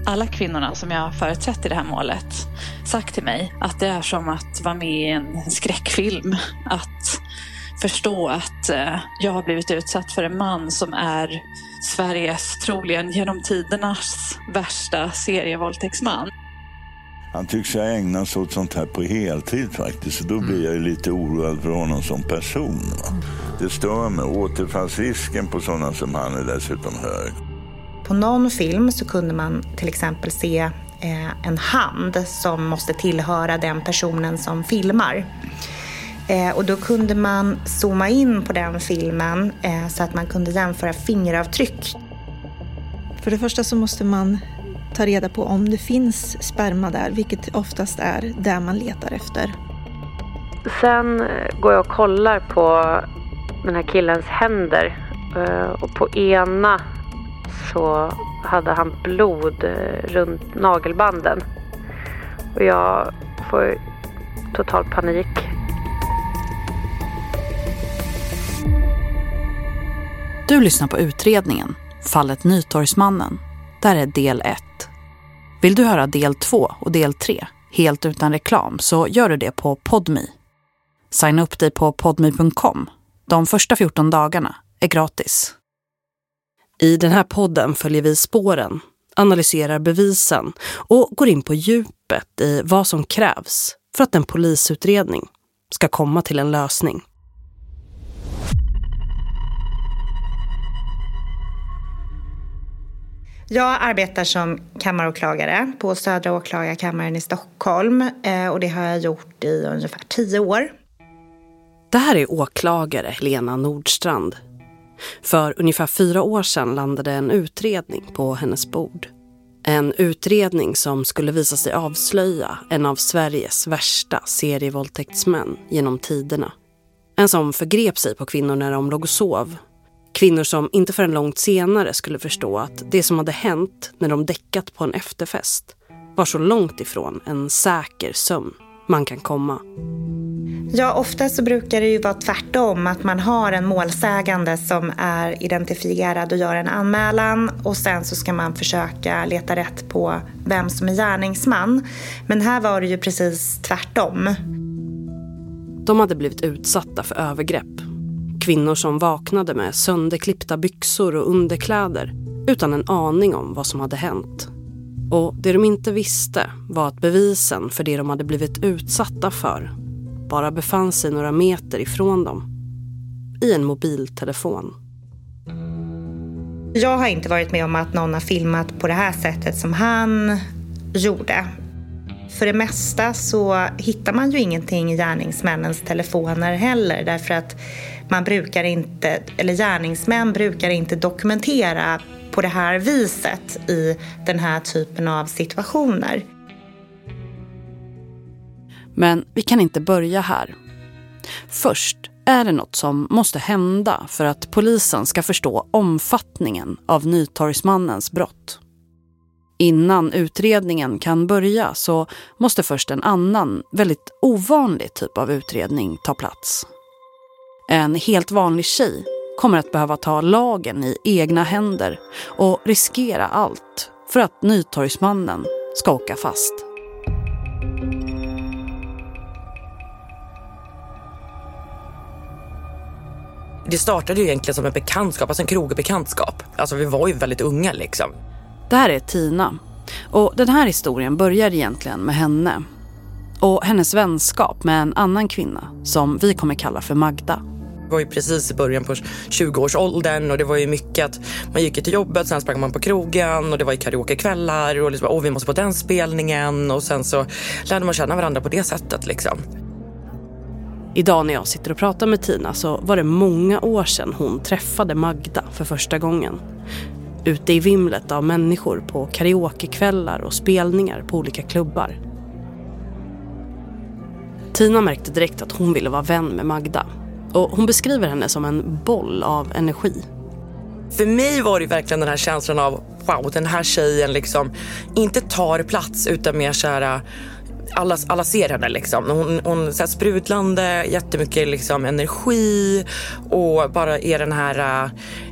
alla kvinnorna som jag har företrätt i det här målet sagt till mig att det är som att vara med i en skräckfilm. Att förstå att jag har blivit utsatt för en man som är Sveriges troligen genom tidernas värsta serievåldtäktsman. Han tycks ha ägnat sig åt sånt här på heltid faktiskt. Så då blir jag ju lite oroad för honom som person. Va? Det stör mig. Återfallsrisken på sådana som han är dessutom hög. På någon film så kunde man till exempel se en hand som måste tillhöra den personen som filmar. Och då kunde man zooma in på den filmen så att man kunde jämföra fingeravtryck. För det första så måste man ta reda på om det finns sperma där, vilket oftast är där man letar efter. Sen går jag och kollar på den här killens händer. Och på ena så hade han blod runt nagelbanden. Och jag får total panik. Du lyssnar på utredningen, fallet Nytorgsmannen. Där är del 1. Vill du höra del 2 och del 3 helt utan reklam så gör du det på Podme. Signa upp dig på podme.com. De första 14 dagarna är gratis. I den här podden följer vi spåren, analyserar bevisen och går in på djupet i vad som krävs för att en polisutredning ska komma till en lösning. Jag arbetar som kammaråklagare på Södra åklagarkammaren i Stockholm och det har jag gjort i ungefär 10 år. Det här är åklagare Lena Nordstrand. För ungefär 4 år sedan landade en utredning på hennes bord. En utredning som skulle visa sig avslöja en av Sveriges värsta serievåldtäktsmän genom tiderna. En som förgrep sig på kvinnor när de låg och sov. Kvinnor som inte förrän långt senare skulle förstå att det som hade hänt när de däckat på en efterfest var så långt ifrån en säker sömn man kan komma. Ja, ofta så brukar det ju vara tvärtom, att man har en målsägande som är identifierad och gör en anmälan och sen så ska man försöka leta rätt på vem som är gärningsman. Men här var det ju precis tvärtom. De hade blivit utsatta för övergrepp. Kvinnor som vaknade med sönderklippta byxor och underkläder utan en aning om vad som hade hänt. Och det de inte visste var att bevisen för det de hade blivit utsatta för bara befann sig några meter ifrån dem. I en mobiltelefon. Jag har inte varit med om att någon har filmat på det här sättet som han gjorde. För det mesta så hittar man ju ingenting i gärningsmännens telefoner heller. Därför att man brukar inte, eller gärningsmän brukar inte dokumentera på det här viset i den här typen av situationer. Men vi kan inte börja här. Först är det något som måste hända för att polisen ska förstå omfattningen av Nytorgsmannens brott. Innan utredningen kan börja så måste först en annan, väldigt ovanlig typ av utredning ta plats. En helt vanlig tjej kommer att behöva ta lagen i egna händer och riskera allt för att Nytorgsmannen ska åka fast. Det startade ju egentligen som en bekantskap, alltså en krogbekantskap. Alltså vi var ju väldigt unga liksom. Det här är Tina. Och den här historien börjar egentligen med henne. Och hennes vänskap med en annan kvinna som vi kommer kalla för Magda. Det var ju precis i början på 20-årsåldern och det var ju mycket att man gick till jobbet, sen sprang man på krogen och det var ju karaokekvällar och liksom, vi måste på den spelningen och sen så lärde man känna varandra på det sättet liksom. Idag när jag sitter och pratar med Tina så var det många år sedan hon träffade Magda för första gången. Ute i vimlet av människor på karaokekvällar och spelningar på olika klubbar. Tina märkte direkt att hon ville vara vän med Magda. Och hon beskriver henne som en boll av energi. För mig var det verkligen den här känslan av wow, den här tjejen liksom inte tar plats utan mer så här, alla ser henne liksom. Hon så här sprudlande, jättemycket liksom energi och bara är den här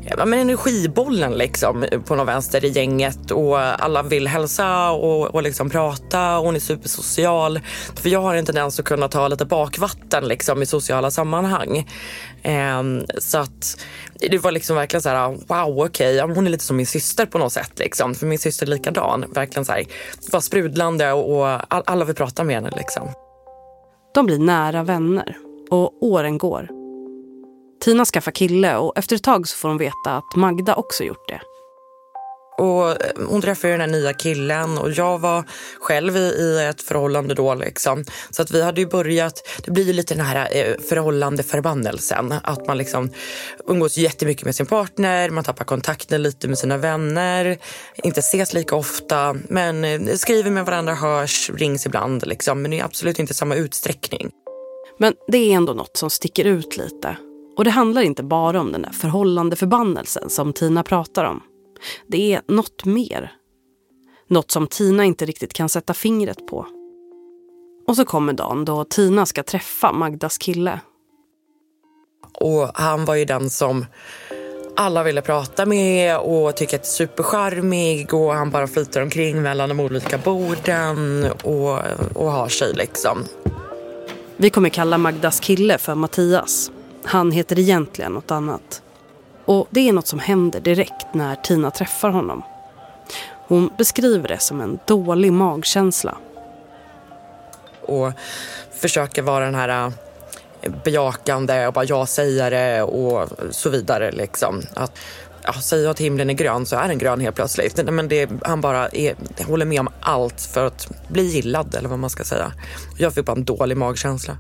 men energibollen liksom på någon vänster i gänget, och alla vill hälsa och liksom prata, och hon är supersocial. För jag har en tendens att kunna ta lite bakvatten liksom i sociala sammanhang. Så att det var liksom verkligen så här: wow, okej, hon är lite som min syster på något sätt liksom. För min syster är likadan, verkligen så här, var sprudlande, och alla vill prata med henne liksom. De blir nära vänner och åren går. Tina skaffar kille och efter ett tag så får hon veta att Magda också gjort det. Och hon träffade den här nya killen, och jag var själv i ett förhållande då liksom. Så att vi hade ju börjat, det blir ju lite den här förhållandeförbannelsen. Att man liksom umgås jättemycket med sin partner, man tappar kontakten lite med sina vänner, inte ses lika ofta, men skriver med varandra, hörs, rings ibland liksom. Men det är absolut inte samma utsträckning. Men det är ändå något som sticker ut lite. Och det handlar inte bara om den där förhållandeförbannelsen som Tina pratar om. Det är något mer. Något som Tina inte riktigt kan sätta fingret på. Och så kommer dagen då Tina ska träffa Magdas kille. Och han var ju den som alla ville prata med och tycker att det är supercharmig, och han bara flyter omkring mellan de olika borden och har sig liksom. Vi kommer kalla Magdas kille för Mattias. Han heter egentligen något annat. Och det är något som händer direkt när Tina träffar honom. Hon beskriver det som en dålig magkänsla. Och försöker vara den här bejakande och bara jag säger det och så vidare liksom. Att säga att himlen är grön, så är den grön helt plötsligt. Men han bara håller med om allt för att bli gillad, eller vad man ska säga. Jag fick bara en dålig magkänsla.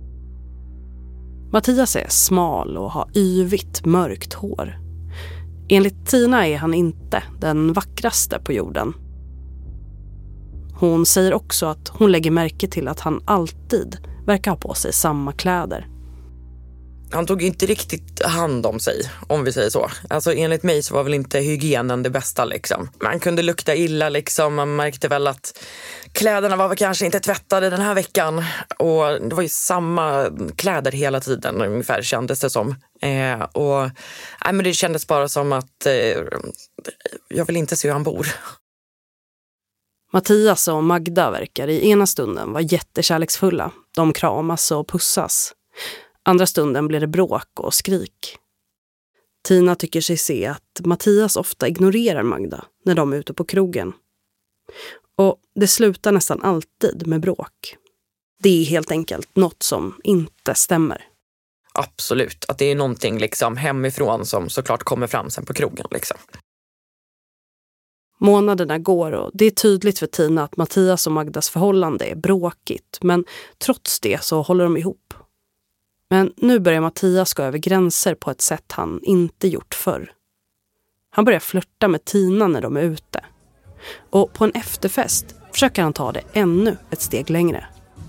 Mattias är smal och har yvigt mörkt hår. Enligt Tina är han inte den vackraste på jorden. Hon säger också att hon lägger märke till att han alltid verkar ha på sig samma kläder. Han tog inte riktigt hand om sig, om vi säger så. Alltså enligt mig så var väl inte hygienen det bästa liksom. Man kunde lukta illa liksom, man märkte väl att kläderna var väl kanske inte tvättade den här veckan. Och det var ju samma kläder hela tiden ungefär, kändes det som. Men det kändes bara som att jag vill inte se hur han bor. Mattias och Magda verkar i ena stunden vara jättekärleksfulla. De kramas och pussas. Andra stunden blir det bråk och skrik. Tina tycker sig se att Mattias ofta ignorerar Magda när de är ute på krogen. Och det slutar nästan alltid med bråk. Det är helt enkelt något som inte stämmer. Absolut, att det är någonting liksom hemifrån som såklart kommer fram sen på krogen liksom. Månaderna går och det är tydligt för Tina att Mattias och Magdas förhållande är bråkigt. Men trots det så håller de ihop. Men nu börjar Mattias gå över gränser på ett sätt han inte gjort förr. Han börjar flirta med Tina när de är ute. Och på en efterfest försöker han ta det ännu ett steg längre.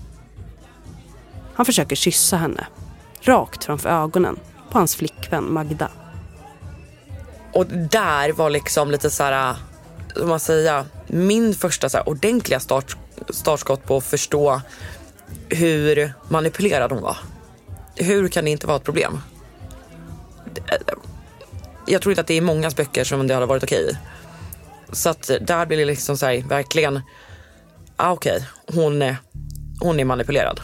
Han försöker kyssa henne, rakt framför ögonen på hans flickvän Magda. Och där var liksom lite så här, som man säger, min första så här ordentliga startskott på att förstå hur manipulerad hon var. Hur kan det inte vara ett problem? Jag tror inte att det är många böcker som det hade varit okej. Så att där blir det liksom så här, verkligen, okej, hon är manipulerad.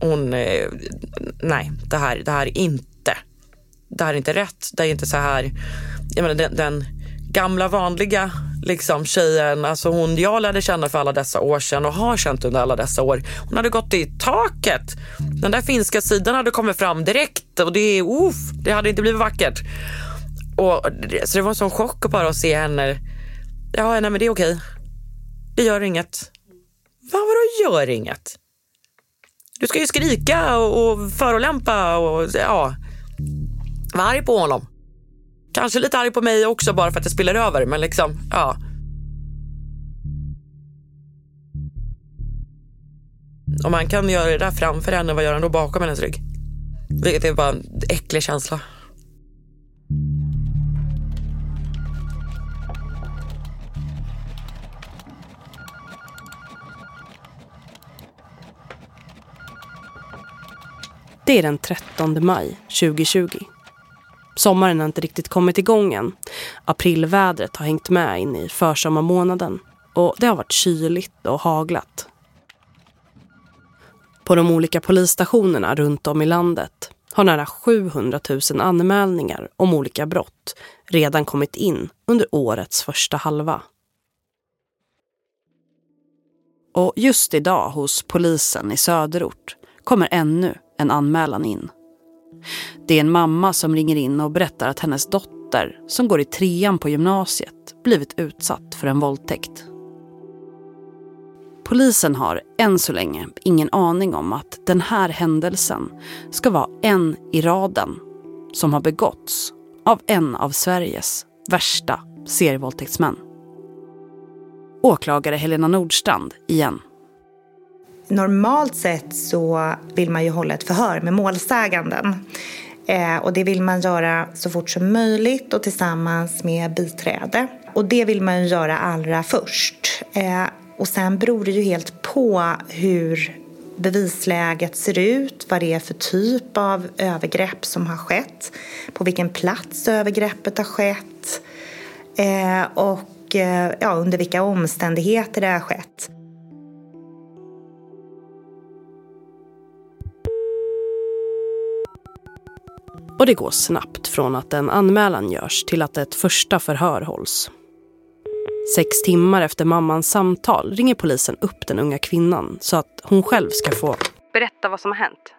Nej, det här är inte rätt. Det är inte så här. Jag menar, den gamla vanliga liksom tjejen, alltså jag lärde känna för alla dessa år sedan och har känt under alla dessa år. Hon hade gått i taket. Den där finska sidan hade kommit fram direkt och det hade inte blivit vackert. Så det var en sån chock att bara se henne. Ja, nej, men det är okej. Det gör inget. Vadå gör inget? Du ska ju skrika och förolämpa och var arg på honom. Kanske lite arg på mig också bara för att det spiller över, men liksom, ja. Om man kan göra det där framför henne, vad gör han då bakom hennes rygg? Vilket är bara en äcklig känsla. Det är den 13 maj 2020. Sommaren har inte riktigt kommit igång än. Aprilvädret har hängt med in i försommarmånaden och det har varit kyligt och haglat. På de olika polisstationerna runt om i landet har nära 700 000 anmälningar om olika brott redan kommit in under årets första halva. Och just idag hos polisen i Söderort kommer ännu en anmälan in. Det är en mamma som ringer in och berättar att hennes dotter, som går i 3:an på gymnasiet, blivit utsatt för en våldtäkt. Polisen har än så länge ingen aning om att den här händelsen ska vara en i raden som har begåtts av en av Sveriges värsta serievåldtäktsmän. Åklagare Helena Nordstrand igen. Normalt sett så vill man ju hålla ett förhör med målsäganden. Och det vill man göra så fort som möjligt och tillsammans med biträde. Och det vill man ju göra allra först. Och sen beror det ju helt på hur bevisläget ser ut, vad det är för typ av övergrepp som har skett, på vilken plats övergreppet har skett och under vilka omständigheter det har skett. Och det går snabbt från att en anmälan görs till att ett första förhör hålls. 6 timmar efter mammans samtal ringer polisen upp den unga kvinnan så att hon själv ska få berätta vad som har hänt.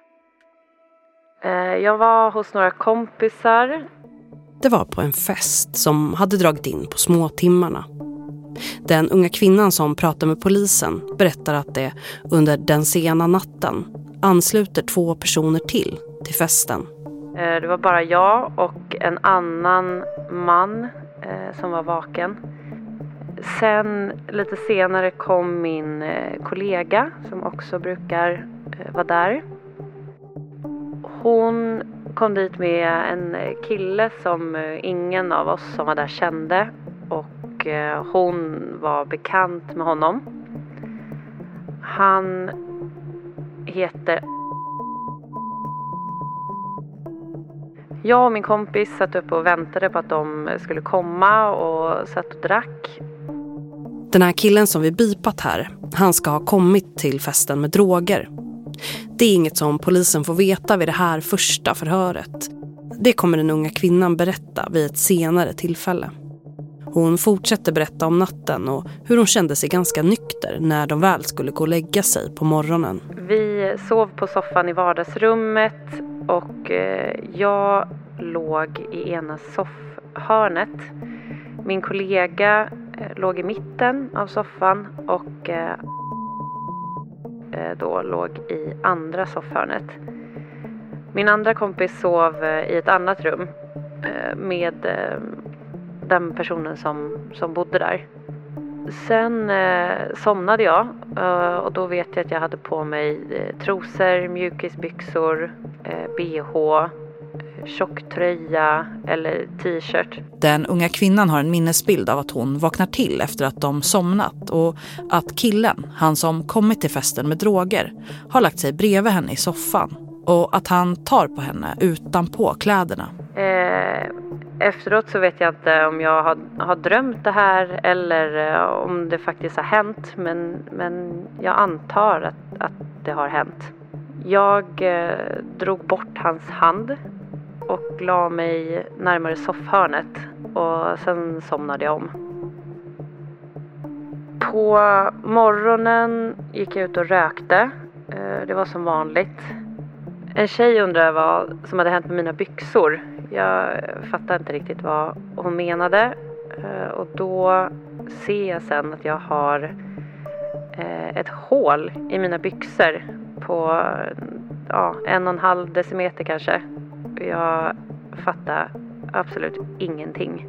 Jag var hos några kompisar. Det var på en fest som hade dragit in på småtimmarna. Den unga kvinnan som pratar med polisen berättar att det under den sena natten ansluter 2 personer till festen. Det var bara jag och en annan man som var vaken. Sen lite senare kom min kollega som också brukar vara där. Hon kom dit med en kille som ingen av oss som var där kände. Och hon var bekant med honom. Han heter... Jag och min kompis satt upp och väntade på att de skulle komma och satt och drack. Den här killen som vi bipat här, han ska ha kommit till festen med droger. Det är inget som polisen får veta vid det här första förhöret. Det kommer den unga kvinnan berätta vid ett senare tillfälle. Hon fortsätter berätta om natten och hur hon kände sig ganska nykter när de väl skulle gå och lägga sig på morgonen. Vi sov på soffan i vardagsrummet och jag låg i ena soffhörnet. Min kollega låg i mitten av soffan och då låg i andra soffhörnet. Min andra kompis sov i ett annat rum med den personen som bodde där. Sen somnade jag och då vet jag att jag hade på mig trosor, mjukisbyxor, bh, tjocktröja eller t-shirt. Den unga kvinnan har en minnesbild av att hon vaknar till efter att de somnat och att killen, han som kommit till festen med droger, har lagt sig bredvid henne i soffan och att han tar på henne utanpå kläderna. Efteråt så vet jag inte om jag har drömt det här eller om det faktiskt har hänt, men jag antar att det har hänt. Jag drog bort hans hand och la mig närmare soffhörnet och sen somnade jag om. På morgonen gick jag ut och rökte. Det var som vanligt. En tjej undrade vad som hade hänt med mina byxor. Jag fattade inte riktigt vad hon menade. Och då ser jag sen att jag har ett hål i mina byxor på 1,5 decimeter kanske. Jag fattar absolut ingenting.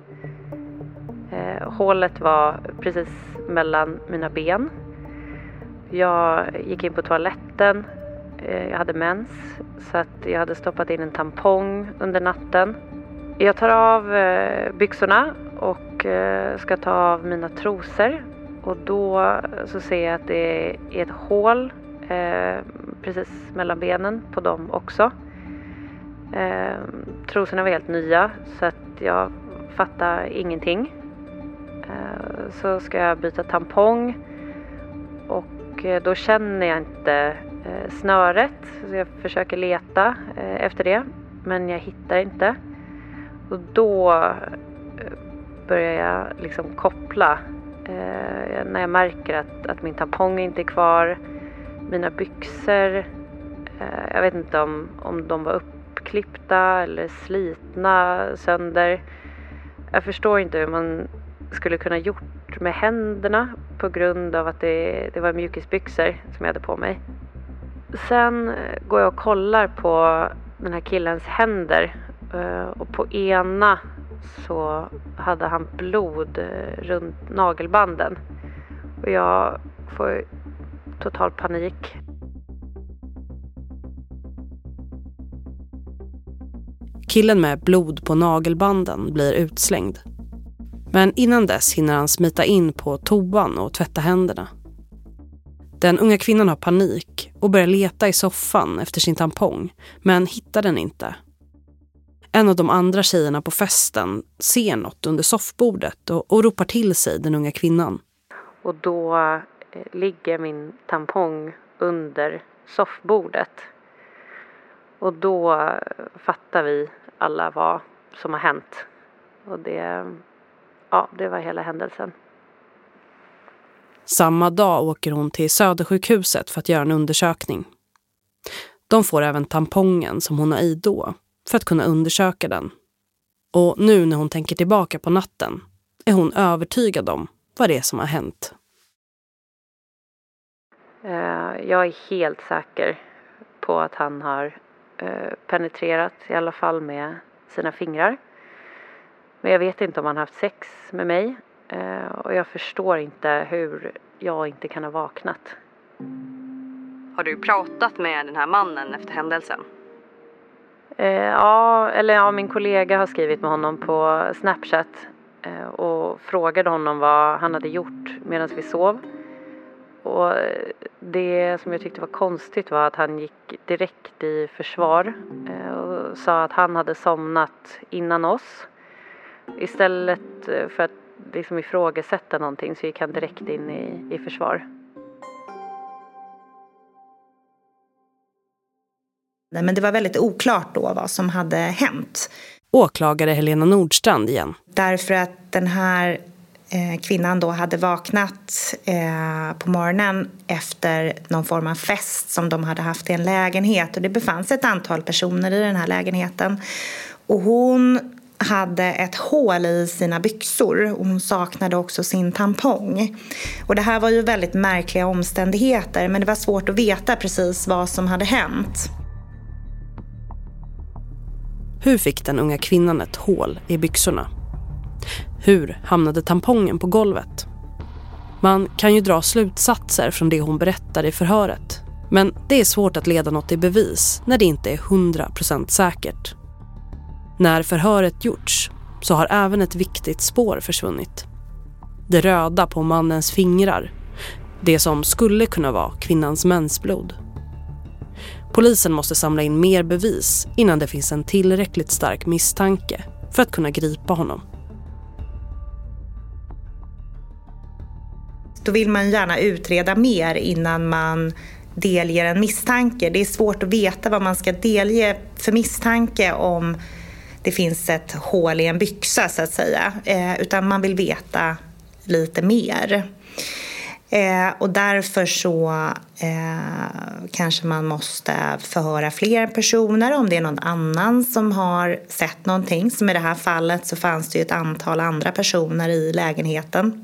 Hålet var precis mellan mina ben. Jag gick in på toaletten. Jag hade mens så att jag hade stoppat in en tampong under natten. Jag tar av byxorna och ska ta av mina trosor. Och då så ser jag att det är ett hål precis mellan benen på dem också. Trosorna var helt nya så att jag fattar ingenting. Så ska jag byta tampong och då känner jag inte snöret. Så jag försöker leta efter det, men jag hittar inte. Och då börjar jag liksom koppla när jag märker att min tampong inte är kvar. Mina byxor, jag vet inte om de var uppklippta eller slitna sönder. Jag förstår inte hur man skulle kunna gjort med händerna på grund av att det var mjukisbyxor som jag hade på mig. Sen går jag och kollar på den här killens händer och på ena så hade han blod runt nagelbanden och jag får total panik. Killen med blod på nagelbanden blir utslängd. Men innan dess hinner han smita in på toan och tvätta händerna. Den unga kvinnan har panik och börjar leta i soffan efter sin tampong, men hittar den inte. En av de andra tjejerna på festen ser något under soffbordet och ropar till sig den unga kvinnan. Och då ligger min tampong under soffbordet. Och då fattar vi alla vad som har hänt. Och det var hela händelsen. Samma dag åker hon till Södersjukhuset för att göra en undersökning. De får även tampongen som hon har i då för att kunna undersöka den. Och nu när hon tänker tillbaka på natten är hon övertygad om vad det är som har hänt. Jag är helt säker på att han har penetrerat, i alla fall med sina fingrar. Men jag vet inte om han har haft sex med mig. Och jag förstår inte hur jag inte kan ha vaknat. Har du pratat med den här mannen efter händelsen? Min kollega har skrivit med honom på Snapchat. Och frågade honom vad han hade gjort medan vi sov. Och det som jag tyckte var konstigt var att han gick direkt i försvar. Och sa att han hade somnat innan oss. Istället för att liksom ifrågasätta någonting så gick han direkt in i försvar. Men det var väldigt oklart då vad som hade hänt. Åklagare Helena Nordstrand igen. Därför att den här kvinnan då hade vaknat på morgonen efter någon form av fest som de hade haft i en lägenhet. Och det befanns ett antal personer i den här lägenheten. Och hon hade ett hål i sina byxor och hon saknade också sin tampong. Och det här var ju väldigt märkliga omständigheter, men det var svårt att veta precis vad som hade hänt. Hur fick den unga kvinnan ett hål i byxorna? Hur hamnade tampongen på golvet? Man kan ju dra slutsatser från det hon berättar i förhöret. Men det är svårt att leda något i bevis när det inte är 100% säkert. När förhöret gjorts så har även ett viktigt spår försvunnit. Det röda på mannens fingrar. Det som skulle kunna vara kvinnans mensblod. Polisen måste samla in mer bevis innan det finns en tillräckligt stark misstanke för att kunna gripa honom. Då vill man gärna utreda mer innan man delger en misstanke. Det är svårt att veta vad man ska delge för misstanke om det finns ett hål i en byxa så att säga. Utan man vill veta lite mer. Och därför så kanske man måste förhöra fler personer om det är någon annan som har sett någonting. Som i det här fallet så fanns det ju ett antal andra personer i lägenheten.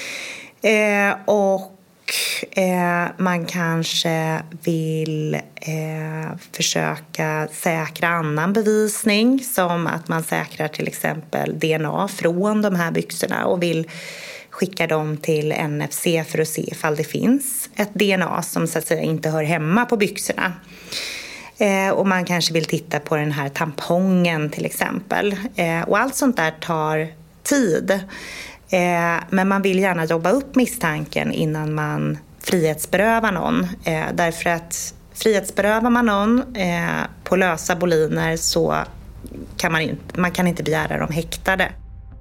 Man kanske vill försöka säkra annan bevisning, som att man säkrar till exempel DNA från de här byxorna och vill skicka dem till NFC för att se ifall det finns ett DNA som så att säga inte hör hemma på byxorna. Och man kanske vill titta på den här tampongen till exempel. Och allt sånt där tar tid. Men man vill gärna jobba upp misstanken innan man frihetsberövar någon. Därför att Frihetsberövar man någon på lösa boliner så kan man kan inte begära dem häktade.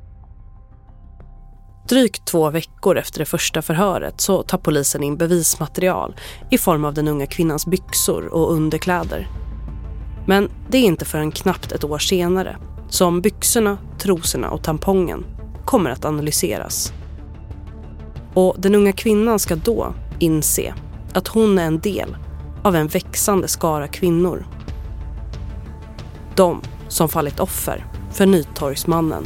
Drygt 2 veckor efter det första förhöret så tar polisen in bevismaterial i form av den unga kvinnans byxor och underkläder. Men det är inte förrän knappt ett år senare som byxorna, trosorna och tampongen kommer att analyseras. Och den unga kvinnan ska då inse att hon är en del av en växande skara kvinnor. De som fallit offer för Nytorgsmannen.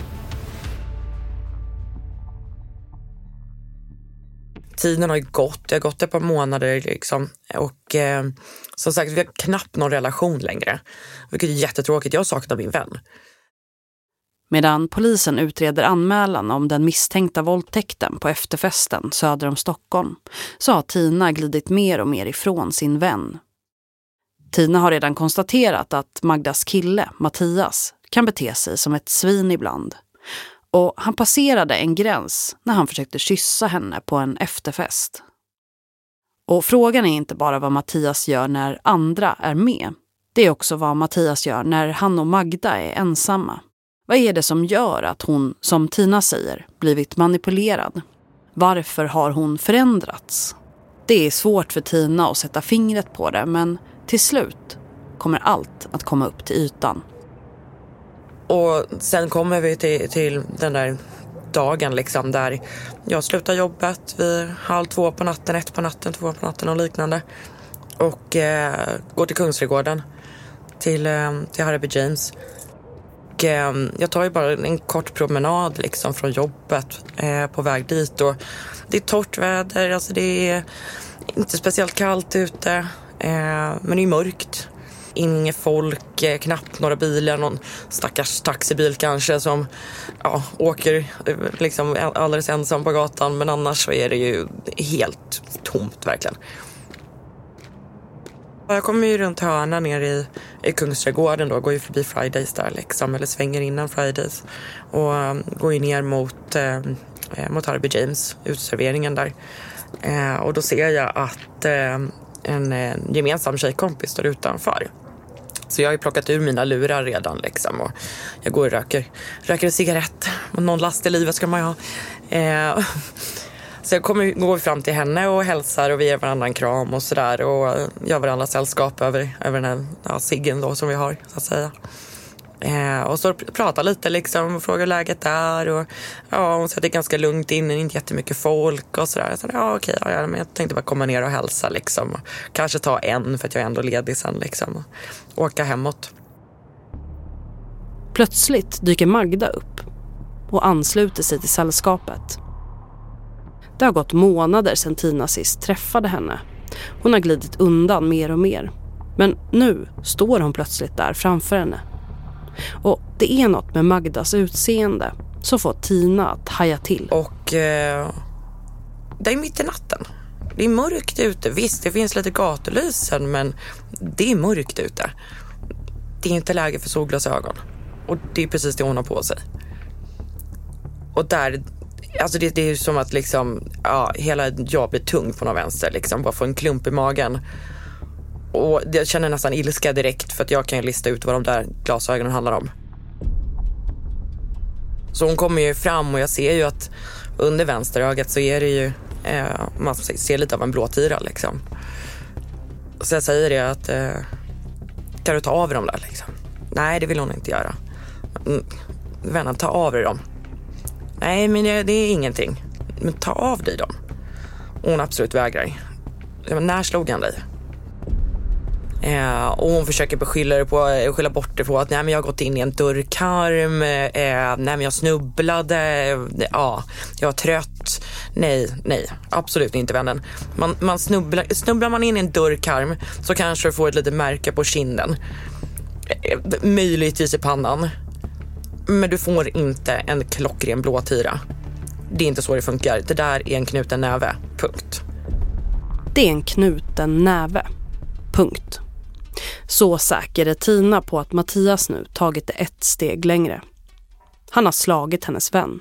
Tiden har ju gått. Det har gått ett par månader liksom. Och som sagt, vi har knappt någon relation längre. Vilket är jättetråkigt. Jag saknar min vän. Medan polisen utreder anmälan om den misstänkta våldtäkten på efterfesten söder om Stockholm så har Tina glidit mer och mer ifrån sin vän. Tina har redan konstaterat att Magdas kille, Mattias, kan bete sig som ett svin ibland. Och han passerade en gräns när han försökte kyssa henne på en efterfest. Och frågan är inte bara vad Mattias gör när andra är med. Det är också vad Mattias gör när han och Magda är ensamma. Vad är det som gör att hon, som Tina säger, blivit manipulerad? Varför har hon förändrats? Det är svårt för Tina att sätta fingret på det, men till slut kommer allt att komma upp till ytan. Och sen kommer vi till den där dagen liksom, där jag slutar jobbet vid 1:30 på natten, 1 på natten, 2 på natten och liknande. Och går till Kungsträdgården till Harry James. Och jag tar ju bara en kort promenad liksom från jobbet på väg dit. Och det är torrt väder, alltså det är inte speciellt kallt ute, men det är mörkt. Inget folk, knappt några bilar, någon stackars taxibil kanske som åker liksom alldeles ensam på gatan, men annars så är det ju helt tomt verkligen. Jag kommer ju runt hörnan ner i Kungsträdgården då, går ju förbi Fridays där liksom, eller svänger innan Fridays och går ju ner mot Harry James, utserveringen där. Och då ser jag att en gemensam tjejkompis står utanför. Så jag har ju plockat ur mina lurar redan liksom, och jag går och röker en cigarett. Någon last i livet ska man ju ha. Så jag går fram till henne och hälsar och vi ger varandra en kram och sådär. Och gör varandra sällskap över den här ciggen då som vi har, så att säga. Och så pratar lite liksom och frågar hur läget är. Och hon säger att det är ganska lugnt inne, inte jättemycket folk och sådär. Så okej, men jag tänkte bara komma ner och hälsa liksom. Kanske ta en för att jag är ändå ledig sen liksom. Och åka hemåt. Plötsligt dyker Magda upp och ansluter sig till sällskapet. Det har gått månader sedan Tina sist träffade henne. Hon har glidit undan mer och mer. Men nu står hon plötsligt där framför henne. Och det är något med Magdas utseende som får Tina att haja till. Och det är mitt i natten. Det är mörkt ute. Visst, det finns lite gatulysen, men det är mörkt ute. Det är inte läge för solglasögon. Och det är precis det hon har på sig. Och där, alltså det är ju som att liksom, hela jag blir tung på någon vänster. Liksom, bara få en klump i magen. Och jag känner nästan ilska direkt för att jag kan lista ut vad de där glasögonen handlar om. Så hon kommer ju fram och jag ser ju att under vänsterögat så är det ju, man ser lite av en blåtira liksom. Så jag säger det att, kan du ta av dem där liksom? Nej, det vill hon inte göra. Vänner, ta av dig dem. Nej, men det är ingenting. Men ta av dig dem. Och hon absolut vägrar. När slog han dig? Och hon försöker skylla bort det på att nej, men jag har gått in i en dörrkarm, nej men jag snubblade, jag var trött. Nej, absolut inte, vännen. Man snubblar man in i en dörrkarm så kanske du får ett litet märke på kinden, möjligtvis i pannan, men du får inte en klockren blåtira. Det är inte så det funkar. Det där är en knuten näve, punkt. Det är en knuten näve, punkt. Så säker är Tina på att Mattias nu tagit det ett steg längre. Han har slagit hennes vän.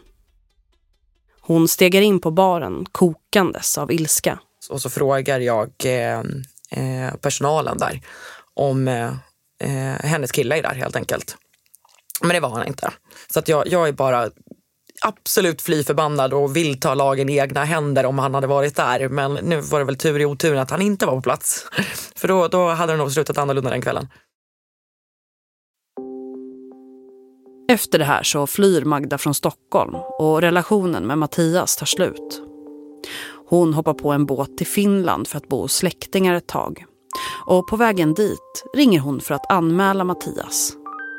Hon stegar in på baren kokandes av ilska. Och så frågar jag personalen där om hennes kille är där helt enkelt. Men det var han inte. Så att jag är bara absolut fly förbannad och vill ta lagen i egna händer om han hade varit där. Men nu var det väl tur i oturen att han inte var på plats. För då hade det nog slutat annorlunda den kvällen. Efter det här så flyr Magda från Stockholm och relationen med Mattias tar slut. Hon hoppar på en båt till Finland för att bo hos släktingar ett tag. Och på vägen dit ringer hon för att anmäla Mattias.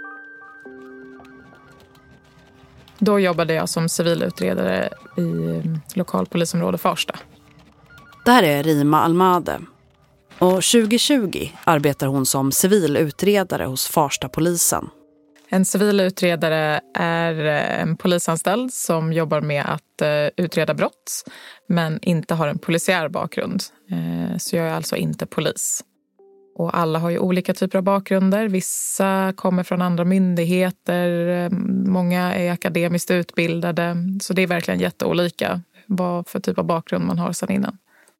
Då jobbade jag som civilutredare i lokalpolisområde Farsta. Det här är Rima Almade. Och 2020 arbetar hon som civilutredare hos Farsta-polisen. En civilutredare är en polisanställd som jobbar med att utreda brott men inte har en polisiär bakgrund. Så jag är alltså inte polis. Och alla har ju olika typer av bakgrunder. Vissa kommer från andra myndigheter. Många är akademiskt utbildade. Så det är verkligen jätteolika vad för typ av bakgrund man har sedan innan.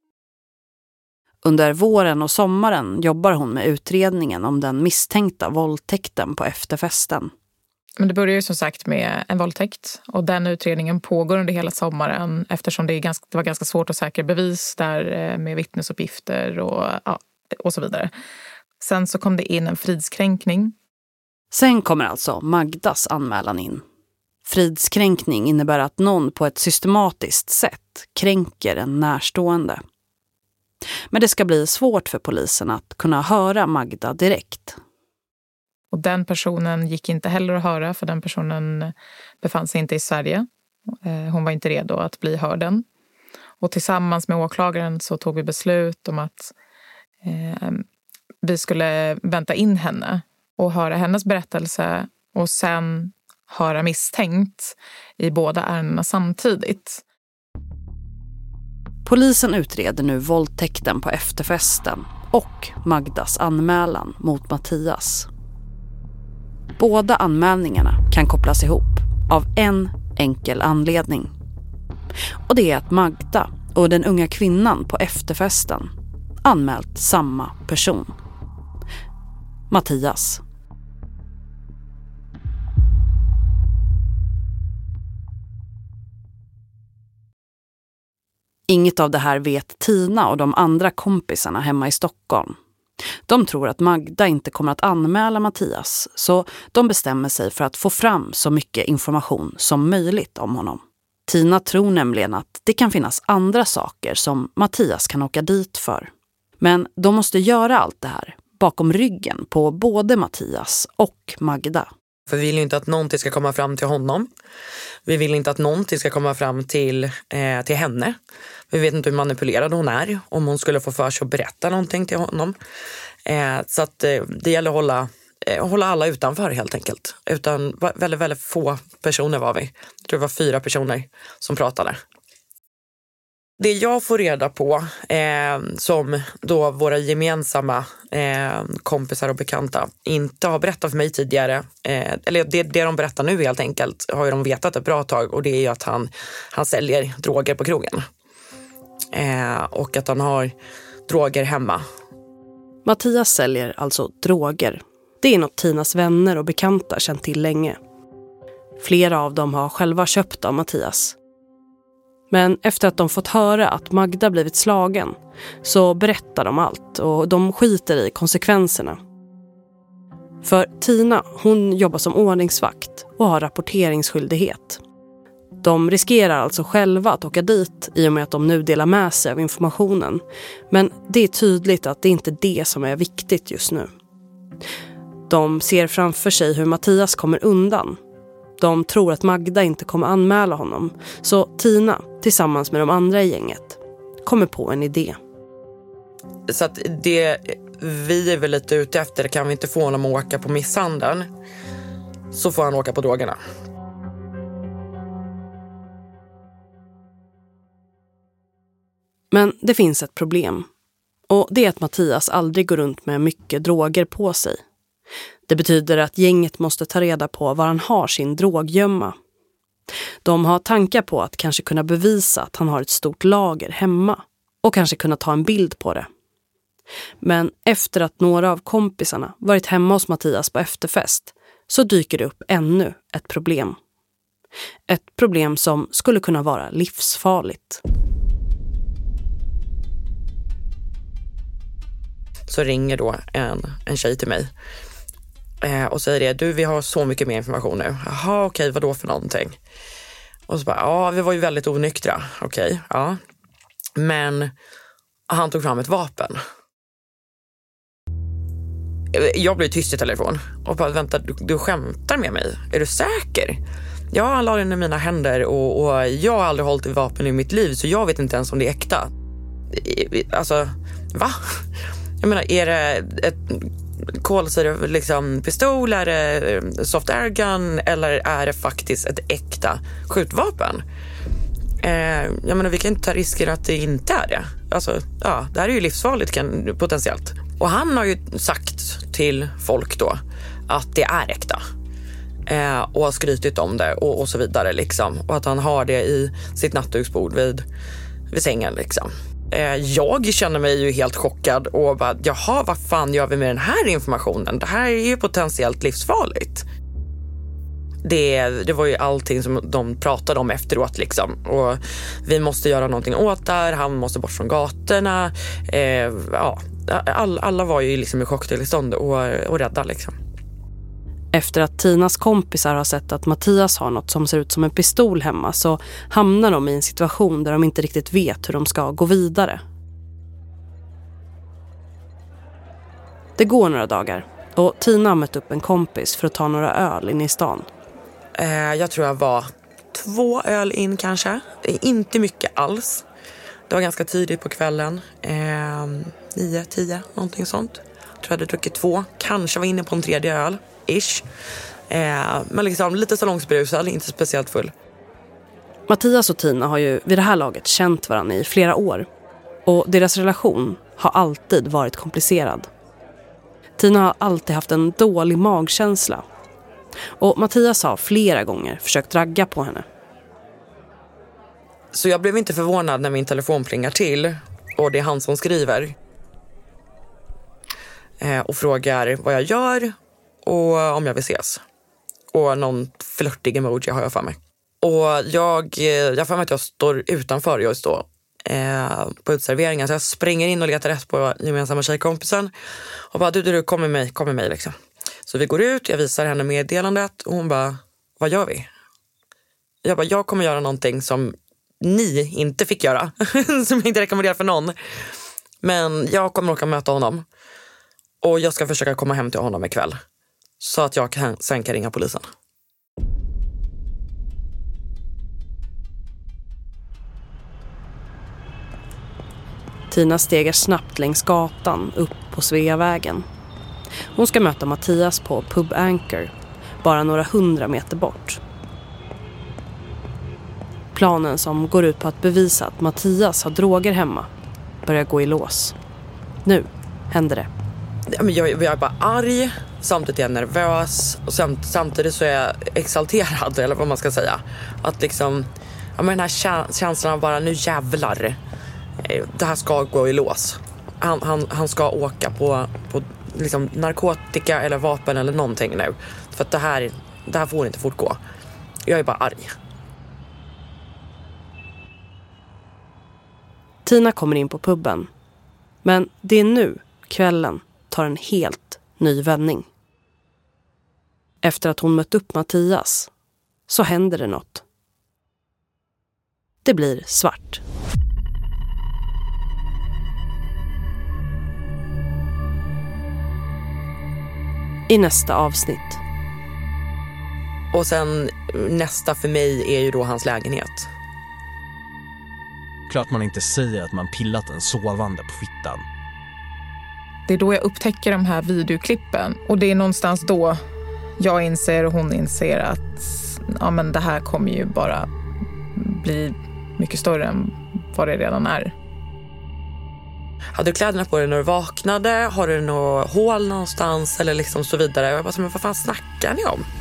Under våren och sommaren jobbar hon med utredningen om den misstänkta våldtäkten på efterfesten. Men det börjar ju som sagt med en våldtäkt. Och den utredningen pågår under hela sommaren eftersom det var ganska svårt att säkra bevis där med vittnesuppgifter och så vidare. Sen så kom det in en fridskränkning. Sen kommer alltså Magdas anmälan in. Fridskränkning innebär att någon på ett systematiskt sätt kränker en närstående. Men det ska bli svårt för polisen att kunna höra Magda direkt. Och den personen gick inte heller att höra för den personen befann sig inte i Sverige. Hon var inte redo att bli hörden. Och tillsammans med åklagaren så tog vi beslut om att vi skulle vänta in henne och höra hennes berättelse och sen höra misstänkt i båda ärendena samtidigt. Polisen utreder nu våldtäkten på efterfesten och Magdas anmälan mot Mattias. Båda anmälningarna kan kopplas ihop av en enkel anledning. Och det är att Magda och den unga kvinnan på efterfesten anmält samma person. Mattias. Inget av det här vet Tina och de andra kompisarna hemma i Stockholm. De tror att Magda inte kommer att anmäla Mattias, så de bestämmer sig för att få fram så mycket information som möjligt om honom. Tina tror nämligen att det kan finnas andra saker som Mattias kan åka dit för. Men de måste göra allt det här bakom ryggen på både Mattias och Magda. För vi vill ju inte att någonting ska komma fram till honom. Vi vill inte att någonting ska komma fram till henne. Vi vet inte hur manipulerad hon är. Om hon skulle få för sig att berätta någonting till honom. Så att det gäller att hålla alla utanför helt enkelt. Utan väldigt, väldigt få personer var vi. Jag tror det var 4 personer som pratade. Det jag får reda på som då våra gemensamma kompisar och bekanta inte har berättat för mig tidigare, eller det de berättar nu helt enkelt har ju de vetat ett bra tag, och det är ju att han säljer droger på krogen och att han har droger hemma. Mattias säljer alltså droger. Det är något Tinas vänner och bekanta känt till länge. Flera av dem har själva köpt av Mattias. Men efter att de fått höra att Magda blivit slagen så berättar de allt och de skiter i konsekvenserna. För Tina, hon jobbar som ordningsvakt och har rapporteringsskyldighet. De riskerar alltså själva att åka dit i och med att de nu delar med sig av informationen. Men det är tydligt att det inte är det som är viktigt just nu. De ser framför sig hur Mattias kommer undan. De tror att Magda inte kommer anmäla honom. Så Tina, tillsammans med de andra i gänget, kommer på en idé. Så att det vi är väl lite ute efter, kan vi inte få honom att åka på misshandeln, så får han åka på drogerna. Men det finns ett problem. Och det är att Mattias aldrig går runt med mycket droger på sig. Det betyder att gänget måste ta reda på var han har sin droggömma. De har tankar på att kanske kunna bevisa att han har ett stort lager hemma och kanske kunna ta en bild på det. Men efter att några av kompisarna varit hemma hos Mattias på efterfest så dyker det upp ännu ett problem. Ett problem som skulle kunna vara livsfarligt. Så ringer då en tjej till mig och säger det: du, vi har så mycket mer information nu. Jaha, okej, vad då för någonting? Och så bara, ja, vi var ju väldigt onyktra. Okej, ja. Men han tog fram ett vapen. Jag blev tyst i telefon och bara, vänta, du skämtar med mig? Är du säker? Ja, han la den i mina händer och jag har aldrig hållit ett vapen i mitt liv, så jag vet inte ens om det är äkta. Alltså, va? Jag menar, är det ett kolsyra liksom pistol, är det soft airgun eller är det faktiskt ett äkta skjutvapen? Jag menar, vi kan inte ta risker att det inte är det. Alltså, ja, det här är ju livsfarligt potentiellt. Och han har ju sagt till folk då att det är äkta. Och har skrytit om det och så vidare liksom. Och att han har det i sitt nattduksbord vid sängen liksom. Jag känner mig ju helt chockad och bara, jaha, vad fan gör vi med den här informationen? Det här är ju potentiellt livsfarligt. Det var ju allting som de pratade om efteråt liksom. Och vi måste göra någonting åt där, han måste bort från gatorna. Ja, alla var ju liksom i chocktillstånd och rädda liksom. Efter att Tinas kompisar har sett att Mattias har något som ser ut som en pistol hemma så hamnar de i en situation där de inte riktigt vet hur de ska gå vidare. Det går några dagar och Tina har mött upp en kompis för att ta några öl in i stan. Jag tror jag var 2 öl in kanske. Inte mycket alls. Det var ganska tidigt på kvällen. 9-10, någonting sånt. Jag tror jag hade druckit 2. Kanske var inne på en 3:e öl. Ish. Men liksom lite salongsberusad, inte speciellt full. Mattias och Tina har ju vid det här laget känt varandra i flera år. Och deras relation har alltid varit komplicerad. Tina har alltid haft en dålig magkänsla. Och Mattias har flera gånger försökt ragga på henne. Så jag blev inte förvånad när min telefon plingar till. Och det är han som skriver. Och frågar vad jag gör. Och om jag vill ses. Och någon flörtig emoji har jag för mig. Och jag får mig att jag står utanför just då. På utserveringen. Så jag springer in och letar rätt på gemensamma tjejkompisen. Och bara, du, kom med mig liksom. Så vi går ut, jag visar henne meddelandet. Och hon bara, vad gör vi? Jag bara, jag kommer göra någonting som ni inte fick göra. Som jag inte rekommenderar för någon. Men jag kommer åka möta honom. Och jag ska försöka komma hem till honom ikväll. Så att jag sen kan ringa polisen. Tina stegar snabbt längs gatan upp på Sveavägen. Hon ska möta Mattias på Pub Anchor, bara några 100 meter bort. Planen som går ut på att bevisa att Mattias har droger hemma börjar gå i lås. Nu händer det. Jag är bara arg, samtidigt är jag nervös och samtidigt så är jag exalterad, eller vad man ska säga. Att liksom, ja, men den här känslan av bara, nu jävlar, det här ska gå i lås. Han ska åka på liksom narkotika eller vapen eller någonting nu. För att det här får inte fortgå. Jag är bara arg. Tina kommer in på puben. Men det är nu kvällen tar en helt ny vändning. Efter att hon mött upp Mattias så händer det något. Det blir svart. I nästa avsnitt. Och sen nästa för mig är ju då hans lägenhet. Klart man inte säger att man pillat en sovande på fittan. Det är då jag upptäcker de här videoklippen. Och det är någonstans då jag inser och hon inser att ja, men det här kommer ju bara bli mycket större än vad det redan är. Hade du kläderna på dig när du vaknade? Har du något hål någonstans? Eller liksom så vidare. Jag bara, men vad fan snackar ni om?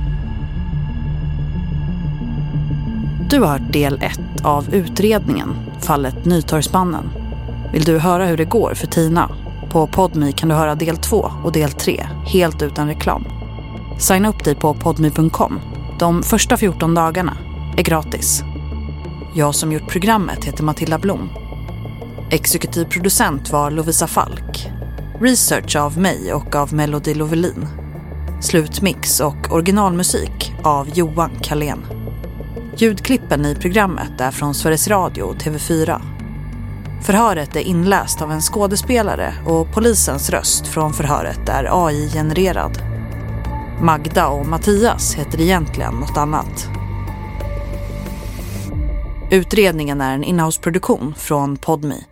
Du har hört del 1 av utredningen, fallet Nytorgsmannen. Vill du höra hur det går för Tina? På Podme kan du höra del 2 och del 3 helt utan reklam. Signa upp dig på podme.com. De första 14 dagarna är gratis. Jag som gjort programmet heter Matilda Blom. Exekutiv producent var Lovisa Falk. Research av mig och av Melody Lovelin. Slutmix och originalmusik av Johan Kalén. Ljudklippen i programmet är från Sveriges Radio och TV4. Förhöret är inläst av en skådespelare och polisens röst från förhöret är AI-genererad. Magda och Mattias heter egentligen något annat. Utredningen är en inhouse-produktion från Podme.